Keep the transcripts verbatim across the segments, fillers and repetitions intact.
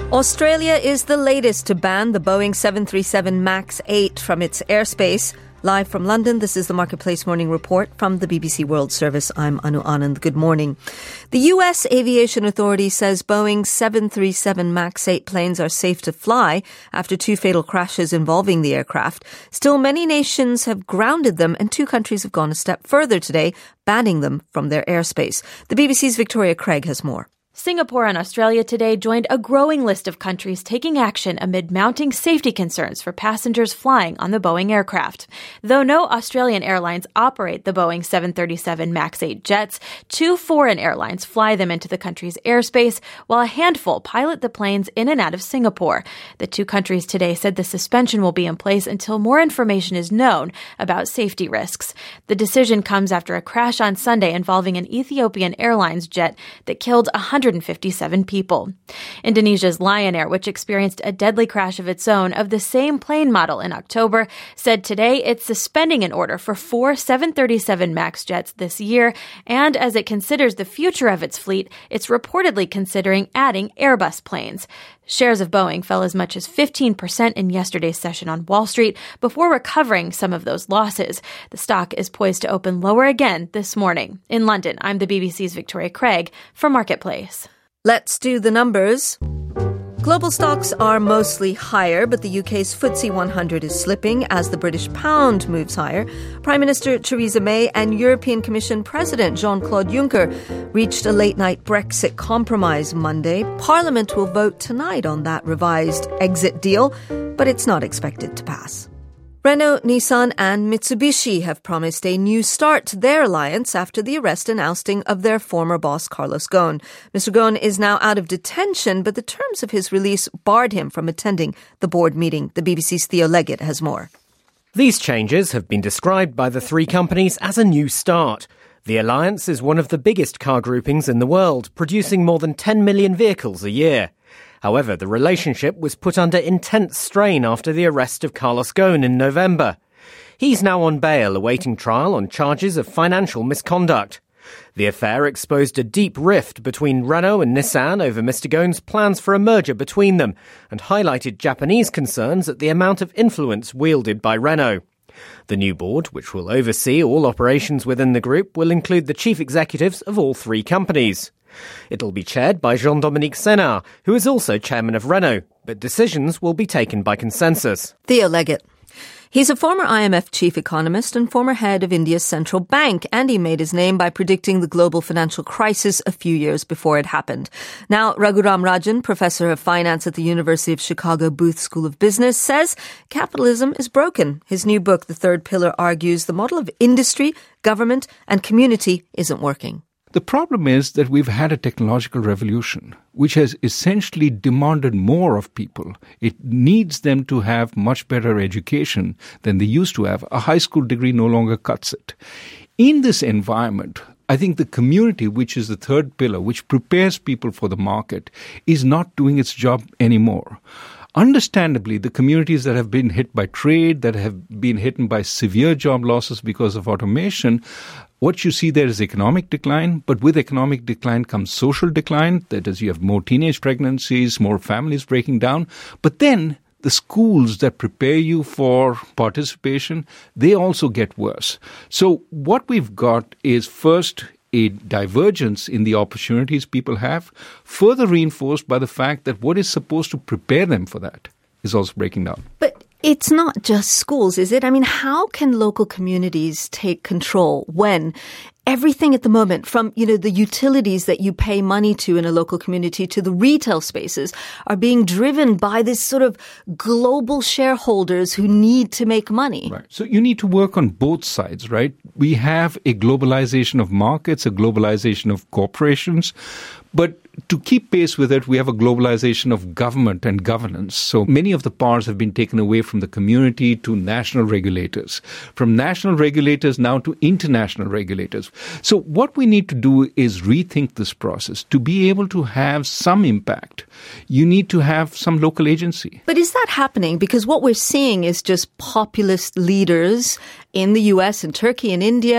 Australia is the latest to ban the Boeing seven thirty-seven MAX eight from its airspace. Live from London, this is the Marketplace Morning Report from the B B C World Service. I'm Anu Anand. Good morning. The U S Aviation Authority says Boeing seven thirty-seven MAX eight planes are safe to fly after two fatal crashes involving the aircraft. Still, many nations have grounded them, and two countries have gone a step further today, banning them from their airspace. The B B C's Victoria Craig has more. Singapore and Australia today joined a growing list of countries taking action amid mounting safety concerns for passengers flying on the Boeing aircraft. Though no Australian airlines operate the Boeing seven thirty-seven MAX eight jets, two foreign airlines fly them into the country's airspace, while a handful pilot the planes in and out of Singapore. The two countries today said the suspension will be in place until more information is known about safety risks. The decision comes after a crash on Sunday involving an Ethiopian Airlines jet that killed one hundred fifty-seven people. Indonesia's Lion Air, which experienced a deadly crash of its own of the same plane model in October, said today it's suspending an order for four seven thirty-seven MAX jets this year, and as it considers the future of its fleet, it's reportedly considering adding Airbus planes. Shares of Boeing fell as much as fifteen percent in yesterday's session on Wall Street before recovering some of those losses. The stock is poised to open lower again this morning. In London, I'm the B B C's Victoria Craig for Marketplace. Let's do the numbers. Global stocks are mostly higher, but the U K's F T S E one hundred is slipping as the British pound moves higher. Prime Minister Theresa May and European Commission President Jean-Claude Juncker reached a late-night Brexit compromise Monday. Parliament will vote tonight on that revised exit deal, but it's not expected to pass. Renault, Nissan and Mitsubishi have promised a new start to their alliance after the arrest and ousting of their former boss, Carlos Ghosn. Mister Ghosn is now out of detention, but the terms of his release barred him from attending the board meeting. The B B C's Theo Leggett has more. These changes have been described by the three companies as a new start. The alliance is one of the biggest car groupings in the world, producing more than ten million vehicles a year. However, the relationship was put under intense strain after the arrest of Carlos Ghosn in November. He's now on bail awaiting trial on charges of financial misconduct. The affair exposed a deep rift between Renault and Nissan over Mister Ghosn's plans for a merger between them and highlighted Japanese concerns at the amount of influence wielded by Renault. The new board, which will oversee all operations within the group, will include the chief executives of all three companies. It'll be chaired by Jean-Dominique Senard, who is also chairman of Renault, but decisions will be taken by consensus. Theo Leggett. He's a former I M F chief economist and former head of India's central bank, and he made his name by predicting the global financial crisis a few years before it happened. Now, Raghuram Rajan, professor of finance at the University of Chicago Booth School of Business, says capitalism is broken. His new book, The Third Pillar, argues the model of industry, government, and community isn't working. The problem is that we've had a technological revolution, which has essentially demanded more of people. It needs them to have much better education than they used to have. A high school degree no longer cuts it. In this environment, I think the community, which is the third pillar, which prepares people for the market, is not doing its job anymore. Understandably, the communities that have been hit by trade, that have been hit by severe job losses because of automation, what you see there is economic decline, but with economic decline comes social decline. That is, you have more teenage pregnancies, more families breaking down. But then the schools that prepare you for participation, they also get worse. So what we've got is first a divergence in the opportunities people have, further reinforced by the fact that what is supposed to prepare them for that is also breaking down. But it's not just schools, is it? I mean, how can local communities take control when everything at the moment, from, you know, the utilities that you pay money to in a local community to the retail spaces, are being driven by this sort of global shareholders who need to make money? Right. So you need to work on both sides, right? We have a globalization of markets, a globalization of corporations, but to keep pace with it, we have a globalization of government and governance. So many of the powers have been taken away from the community to national regulators, from national regulators now to international regulators. So what we need to do is rethink this process. To be able to have some impact, you need to have some local agency. But is that happening? Because what we're seeing is just populist leaders in the U S and Turkey and India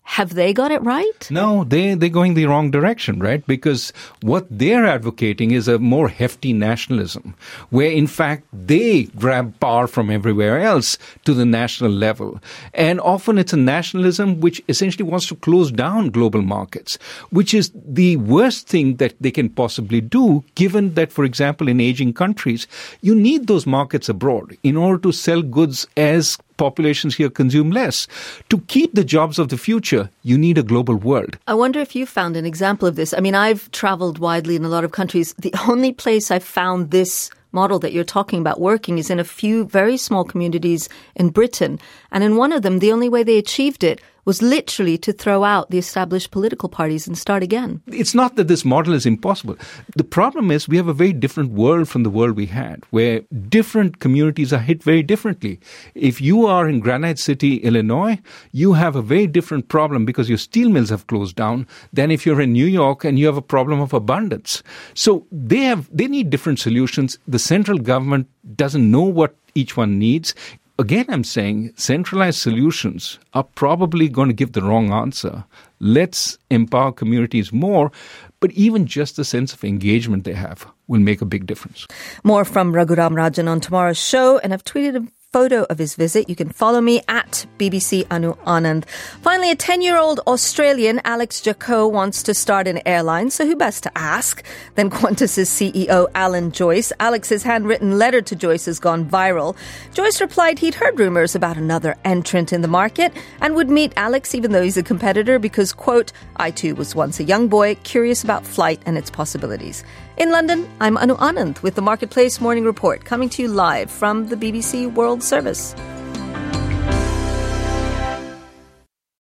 Have they got it right? No, they, they're going the wrong direction, right? Because what they're advocating is a more hefty nationalism, where in fact they grab power from everywhere else to the national level. And often it's a nationalism which essentially wants to close down global markets, which is the worst thing that they can possibly do, given that, for example, in aging countries, you need those markets abroad in order to sell goods as populations here consume less. To keep the jobs of the future, you need a global world. I wonder if you found an example of this. I mean, I've traveled widely in a lot of countries. The only place I've found this model that you're talking about working is in a few very small communities in Britain. And in one of them, the only way they achieved it was literally to throw out the established political parties and start again. It's not that this model is impossible. The problem is we have a very different world from the world we had, where different communities are hit very differently. If you are in Granite City, Illinois, you have a very different problem because your steel mills have closed down than if you're in New York and you have a problem of abundance. So they have they need different solutions. The central government doesn't know what each one needs. Again, I'm saying centralized solutions are probably going to give the wrong answer. Let's empower communities more, but even just the sense of engagement they have will make a big difference. More from Raghuram Rajan on tomorrow's show, and I've tweeted a photo of his visit. You can follow me at B B C Anu Anand. Finally, a ten-year-old Australian, Alex Jacot, wants to start an airline, so who best to ask than Qantas's C E O Alan Joyce. Alex's handwritten letter to Joyce has gone viral. Joyce replied he'd heard rumours about another entrant in the market and would meet Alex even though he's a competitor because, quote, I too was once a young boy curious about flight and its possibilities. In London, I'm Anu Anand with the Marketplace Morning Report, coming to you live from the B B C World Service.